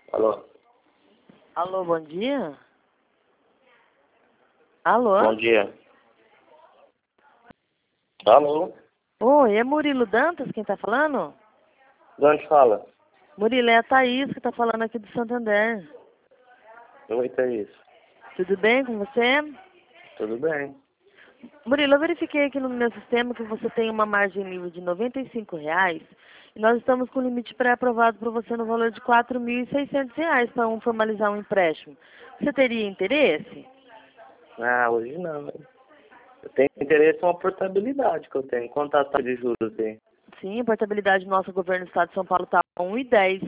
Alô? Alô, bom dia? Alô? Bom dia. Alô? Oi, é Murilo Dantas quem tá falando? De onde fala? Murilo, é a Thaís que tá falando aqui do Santander. Oi, Thaís. Tudo bem com você? Tudo bem? Murilo, eu verifiquei aqui no meu sistema que você tem uma margem livre de R$ 95 e nós estamos com limite pré-aprovado para você no valor de R$ 4.600 para formalizar um empréstimo. Você teria interesse? Ah, hoje não. Eu tenho interesse em uma portabilidade que eu tenho. Quanto a taxa de juros tem? Sim, a portabilidade do nosso governo do estado de São Paulo está a 1,10.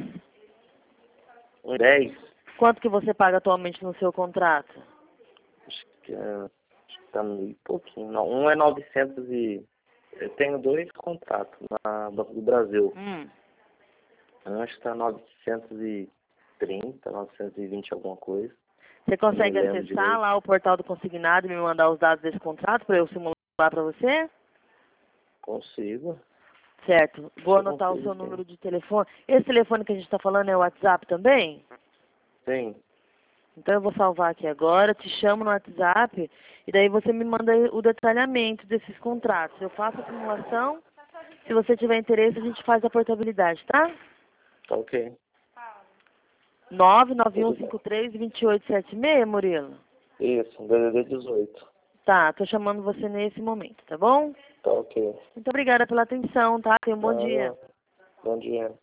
10? Quanto que você paga atualmente no seu contrato? Acho que tá meio pouquinho. Não, um é 900 e... Eu tenho dois contratos na Banco do Brasil. Um acho que tá 930, 920 alguma coisa. Você Eu não me consegue lembro acessar direito. lá o portal do consignado e me mandar os dados desse contrato para eu simular para você? Consigo. Certo. Vou Eu anotar o consigo, seu sim. número de telefone. Esse telefone que a gente está falando é o WhatsApp também? Sim. Então eu vou salvar aqui agora, te chamo no WhatsApp e daí você me manda o detalhamento desses contratos. Eu faço a simulação, se você tiver interesse a gente faz a portabilidade, tá? Tá ok. 991532876, Murilo. Isso, DDD 18. Tá, tô chamando você nesse momento, tá bom? Tá ok. Muito obrigada pela atenção, tá? Tenha um bom dia. Bom dia.